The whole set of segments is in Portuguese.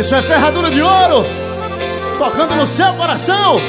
Isso é Ferradura de Ouro, tocando no seu coração.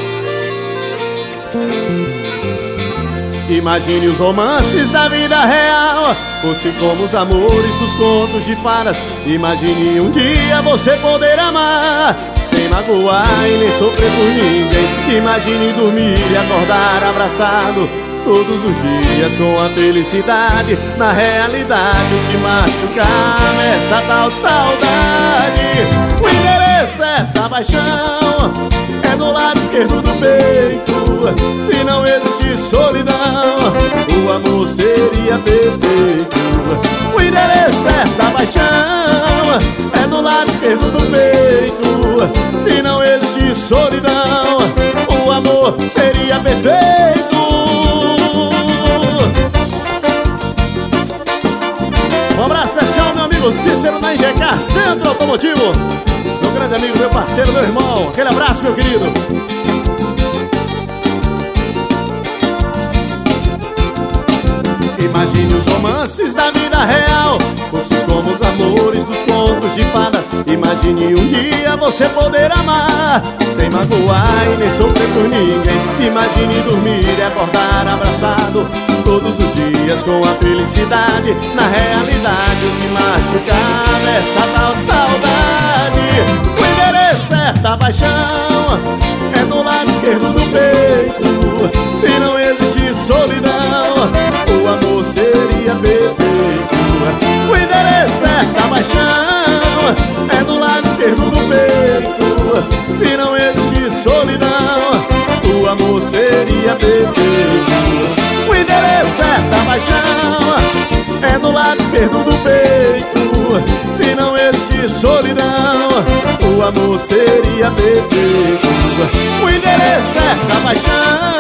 Imagine os romances da vida real, fosse como os amores dos contos de fadas. Imagine um dia você poder amar, sem magoar e nem sofrer por ninguém. Imagine dormir e acordar abraçado todos os dias com a felicidade. Na realidade o que machuca nessa tal de saudade, o endereço é da paixão, é do lado esquerdo do peito. Se não existir solidão, o amor seria perfeito. O endereço é da paixão, é do lado esquerdo do peito. Se não existir solidão, o amor seria perfeito. Um abraço especial, meu amigo Cícero da IGK Centro Automotivo, meu grande amigo, meu parceiro, meu irmão. Aquele abraço, meu querido. Imagine os romances da vida real, fosse como os amores dos contos de fadas. Imagine um dia você poder amar, sem magoar e nem sofrer por ninguém. Imagine dormir e acordar abraçado todos os dias com a felicidade. Na realidade o que machuca nessa tal de saudade, o endereço é da paixão, é do lado esquerdo do peito. Se não existir solidão, o amor seria perfeito. O endereço é da paixão, é do lado esquerdo do peito. Se não existir solidão, o amor seria perfeito. O endereço é da paixão, é do lado esquerdo do peito. Se não existir solidão, o amor seria perfeito. O endereço é da paixão,